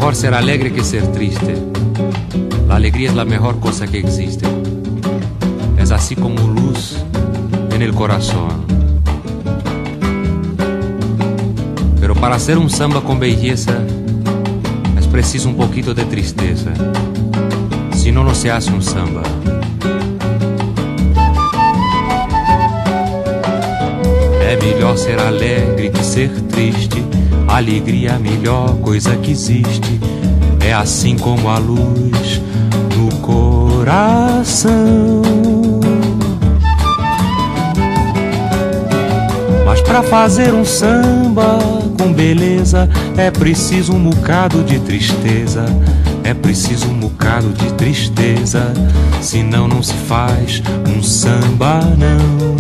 mejor ser alegre que ser triste. La alegría es la mejor cosa que existe. Es así como luz en el corazón. Pero para hacer un samba con belleza es preciso un poquito de tristeza. Si no, no se hace un samba. É melhor ser alegre que ser triste. A alegria é a melhor coisa que existe. É assim como a luz no coração. Mas pra fazer um samba com beleza é preciso um bocado de tristeza. É preciso um bocado de tristeza. Senão não se faz um samba, não.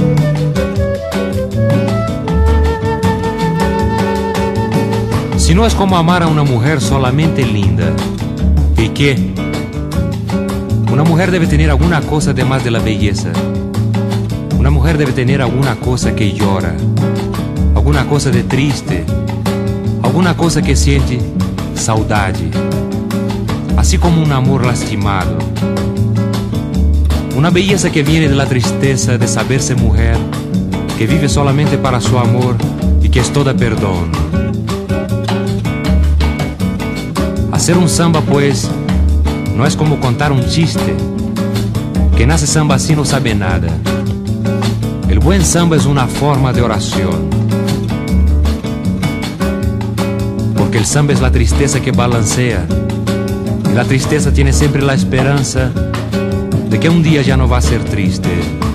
Si no es como amar a una mujer solamente linda. ¿Y qué? Una mujer debe tener alguna cosa además de la belleza. Una mujer debe tener alguna cosa que llora, alguna cosa de triste, alguna cosa que siente saudade, así como un amor lastimado. Una belleza que viene de la tristeza de saberse mujer, que vive solamente para su amor y que es toda perdón. Hacer un samba, pues, no es como contar un chiste. Que nace samba así no sabe nada. El buen samba es una forma de oración. Porque el samba es la tristeza que balancea. Y la tristeza tiene siempre la esperanza de que un día ya no va a ser triste.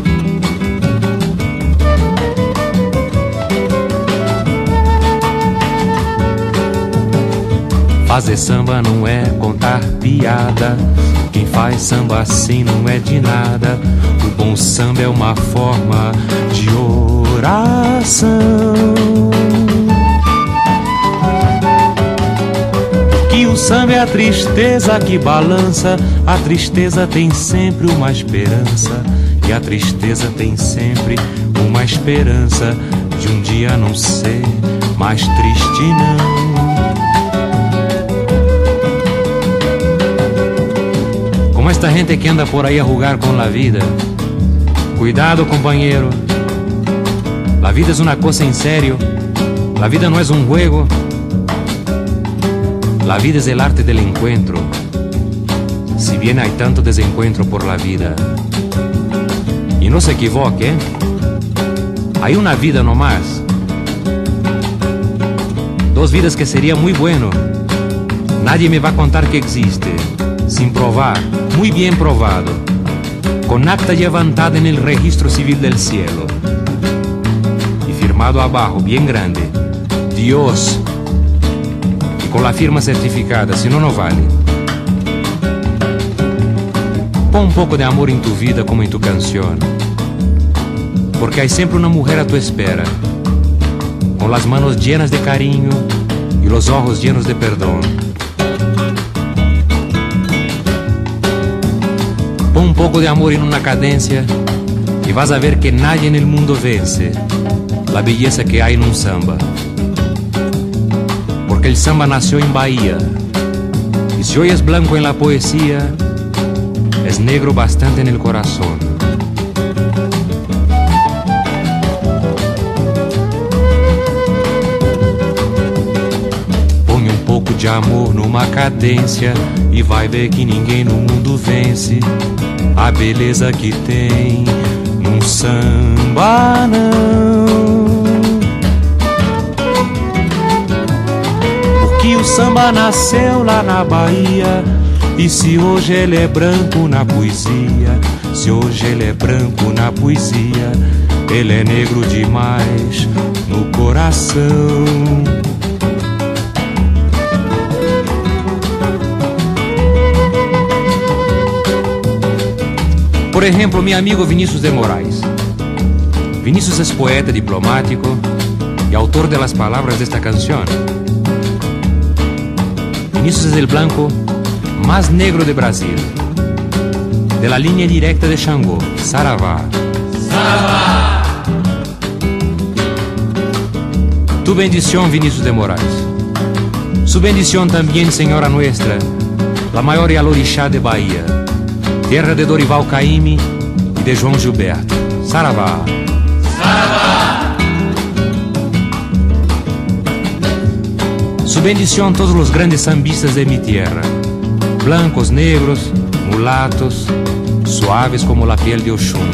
Fazer samba não é contar piada. Quem faz samba assim não é de nada. O bom samba é uma forma de oração. Porque o samba é a tristeza que balança. A tristeza tem sempre uma esperança. E a tristeza tem sempre uma esperança de um dia não ser mais triste, não. Como esta gente que anda por ahí a jugar con la vida. Cuidado, compañero. La vida es una cosa en serio. La vida no es un juego. La vida es el arte del encuentro. Si bien hay tanto desencuentro por la vida. Y no se equivoque, hay una vida nomás. Dos vidas que sería muy bueno. Nadie me va a contar que existe. Sin probar, muy bien probado, con acta levantada en el registro civil del cielo y firmado abajo, bien grande, Dios, y con la firma certificada, si no, no vale. Pon un poco de amor en tu vida como en tu canción, porque hay siempre una mujer a tu espera, con las manos llenas de cariño y los ojos llenos de perdón. Pon un poco de amor en una cadencia y vas a ver que nadie en el mundo vence la belleza que hay en un samba. Porque el samba nació en Bahía y si hoy es blanco en la poesía, es negro bastante en el corazón. Põe um pouco de amor numa cadência e vai ver que ninguém no mundo vence a beleza que tem num samba, não. Porque o samba nasceu lá na Bahia. E se hoje ele é branco na poesia, se hoje ele é branco na poesia, ele é negro demais no coração. Por ejemplo, mi amigo Vinícius de Moraes. Vinícius es poeta diplomático y autor de las palabras de esta canción. Vinícius es el blanco más negro de Brasil, de la línea directa de Xangô, Saravá. Saravá. Tu bendición, Vinícius de Moraes. Su bendición también, Senhora Nuestra, la maior Yalorixá de Bahia, terra de Dorival Caymmi e de João Gilberto. Saravá. Saravá. Su bendición todos los grandes sambistas de mi tierra, blancos, negros, mulatos, suaves como la piel de Oxum.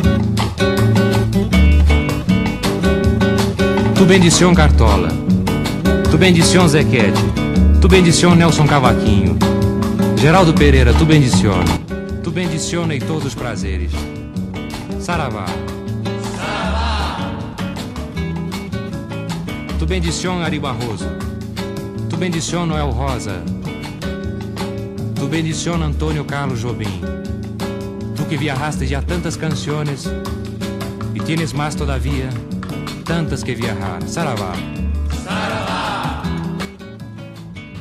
Tu bendición Cartola, tu bendición Zequete, tu bendición Nelson Cavaquinho, Geraldo Pereira, tu bendición e todos os prazeres. Saravá. Saravá. Tu bendición Ari Barroso, tu bendición Noel Rosa, tu bendición Antônio Carlos Jobim, tu que viajaste ya tantas canciones y tienes más todavía, tantas que viajar. Saravá.